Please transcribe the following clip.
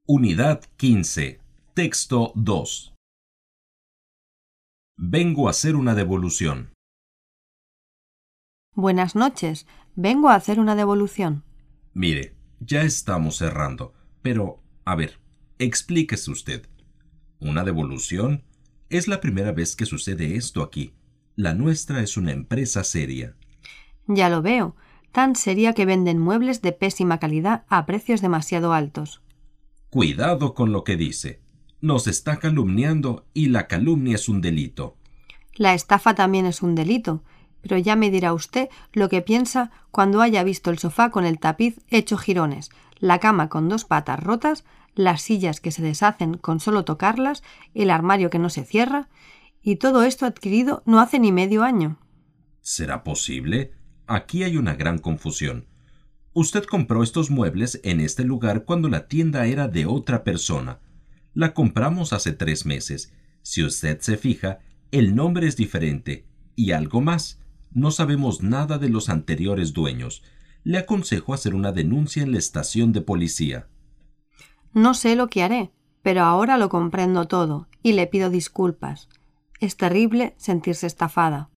Unidad 15. Texto 2. Vengo a hacer una devolución. Buenas noches. Vengo a hacer una devolución. Mire, ya estamos cerrando, pero, a ver, explíquese usted. ¿Una devolución? Es la primera vez que sucede esto aquí. La nuestra es una empresa seria. Ya lo veo. Tan seria que venden muebles de pésima calidad a precios demasiado altos. Cuidado con lo que dice. Nos está calumniando y la calumnia es un delito. La estafa también es un delito, pero ya me dirá usted lo que piensa cuando haya visto el sofá con el tapiz hecho jirones, la cama con 2 patas rotas, las sillas que se deshacen con solo tocarlas, el armario que no se cierra, y todo esto adquirido no hace ni medio año. ¿Será posible? Aquí hay una gran confusión. Usted compró estos muebles en este lugar cuando la tienda era de otra persona. La compramos hace 3 meses. Si usted se fija, el nombre es diferente. Y algo más, no sabemos nada de los anteriores dueños. Le aconsejo hacer una denuncia en la estación de policía. No sé lo que haré, pero ahora lo comprendo todo y le pido disculpas. Es terrible sentirse estafada.